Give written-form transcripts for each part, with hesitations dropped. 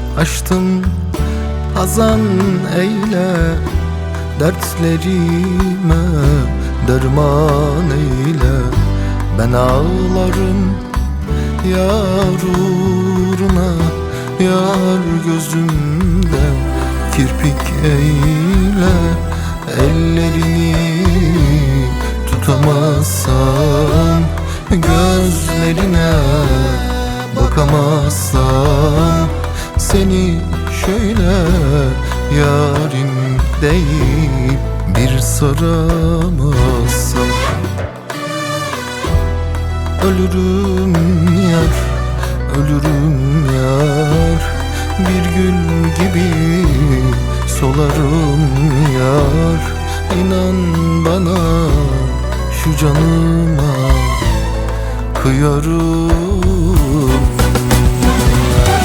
açtım hazan eyle, dertlerime derman eyle. Ben ağlarım yar uğruna, yar gözümde kirpik eyle. Ellerini tutamazsam, gözlerine bakamazsam, seni şöyle yarim deyip bir saramazsam, ölürüm yar, ölürüm yar. Bir gül gibi solarım yar. İnan bana, şu canıma kıyarım yar.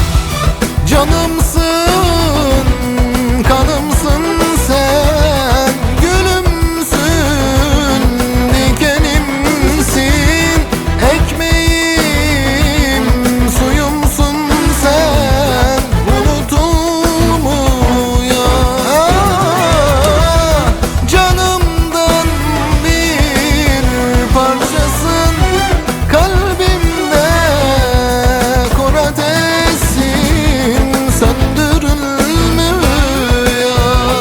Canımsın, kanımsın sen, gülümsün, dikenimsin, ekmeğim, suyumsun sen. Unutur mu ya? Canımdan bir parçasın, kalbimde kor ateşsin, söndürülmüyor.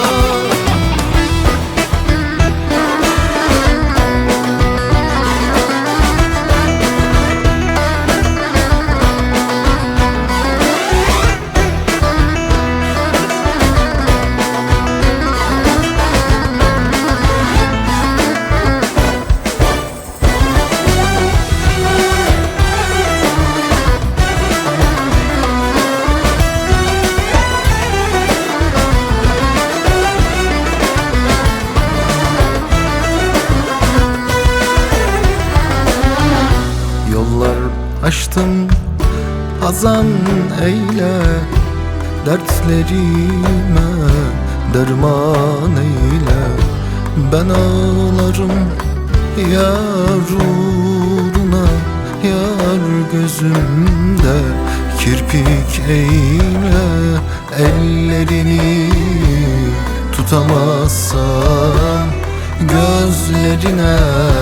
Yollar açtım hazan eyle, dertlerime derman eyle. Ben ağlarım yar uğruna, yar gözümde kirpik eyle. Ellerini tutamazsam, gözlerine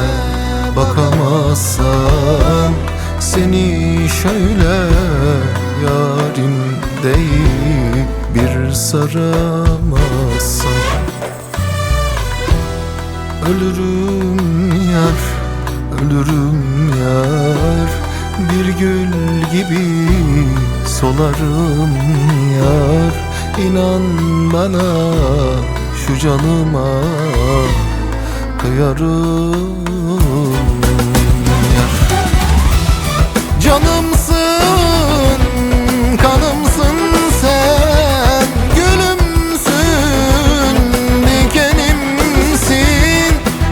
bakamazsam, seni şöyle yarim deyip bir saramazsam, ölürüm yar, ölürüm yar. Bir gül gibi solarım yar. İnan bana, şu canıma kıyarım yar. Canımsın, kanımsın sen, gülümsün, dikenimsin,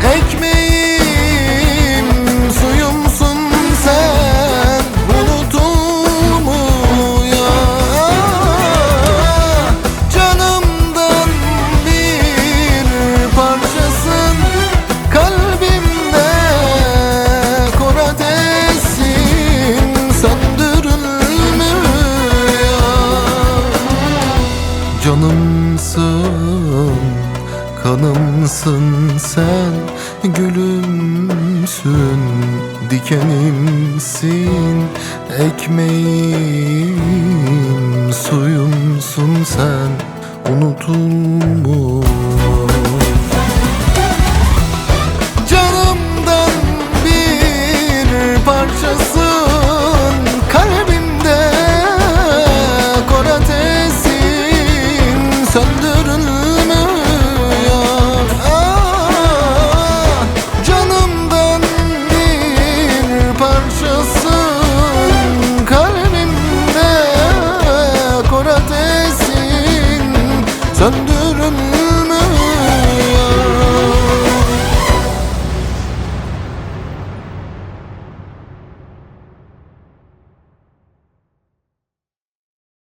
ekmeğim, suyumsun sen. Unutur mu ya? Canımdan bir parçasın, kalbimde kor ateşsin, söndürülmüyor. Canımsın, kanımsın sen, gülümsün, dikenimsin, ekmeğim, suyumsun sen. Unutulmuş